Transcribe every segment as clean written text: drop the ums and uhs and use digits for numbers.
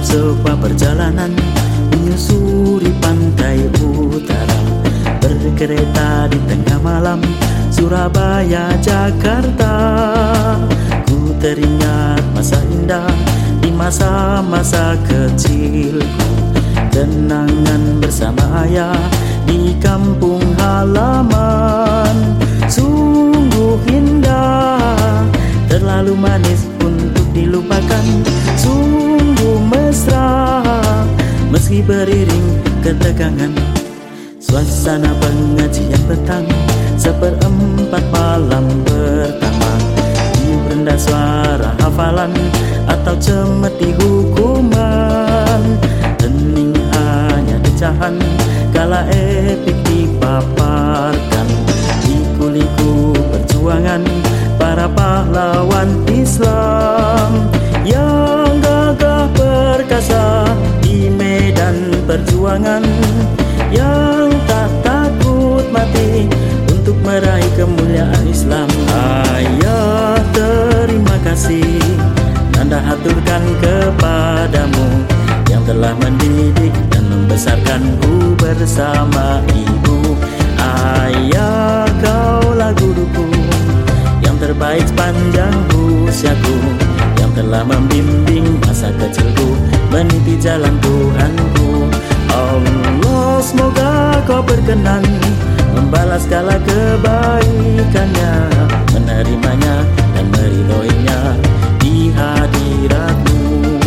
sebuah perjalanan menyusuri pantai utara, berkereta di tengah malam Surabaya, Jakarta. Ku teringat masa indah di masa-masa kecilku, kenangan bersama ayah di kampung halaman. Sungguh indah, terlalu manis untuk dilupakan, sungguh mesra meski beriring ketegangan. Suasana pengajian petang, seperempat malam pertama, rendah suara hafalan atau cemeti hukuman. Hening hanya decahan kala epik dipaparkan, liku-liku perjuangan para pahlawan Islam yang gagah perkasa di medan perjuangan, yang tak takut mati untuk meraih kemuliaan Islam. Ayah, terima kasih Nanda haturkan kepadamu yang telah mendidik dan membesarkanku bersama ibu. Ayah, kaulah guruku yang terbaik sepanjang usiaku, yang telah membimbing masa kecilku meniti jalan Tuhanku. Allah, semoga kau berkenan membalas segala kebaikannya, menerimanya dan meridhoinya di hadiratmu.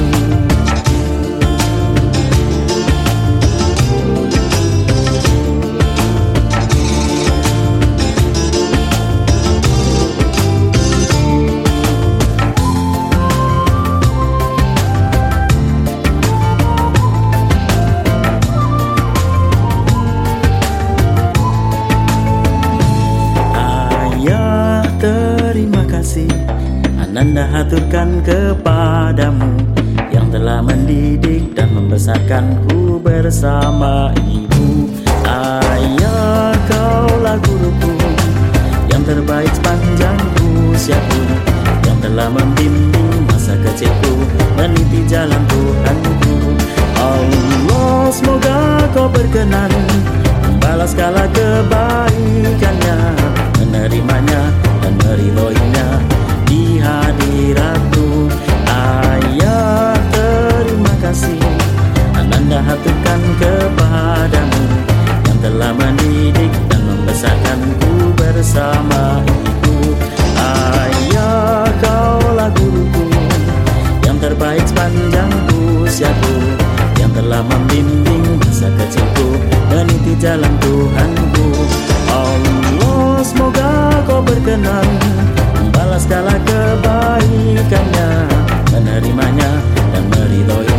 Terima kasih Ananda haturkan kepadamu yang telah mendidik dan membesarkanku bersama ibu. Ayah, kaulah guruku yang terbaik sepanjang usiaku, yang telah membimbing masa kecilku meniti jalan Tuhanku. Allah, semoga kau berkenan membalas segala kebaikannya, menerimanya dan meridhoinya di hadiratmu. Ayah, terima kasih Ananda haturkan kepadamu yang telah mendidik dan membesarkanku bersama ibu. Ayah, kaulah guruku yang terbaik sepanjang usiaku, yang telah membimbing masa kecilku meniti jalan Tuhanku. Allah, semoga kau berkenan membalas segala kebaikannya, menerimanya dan meridhoi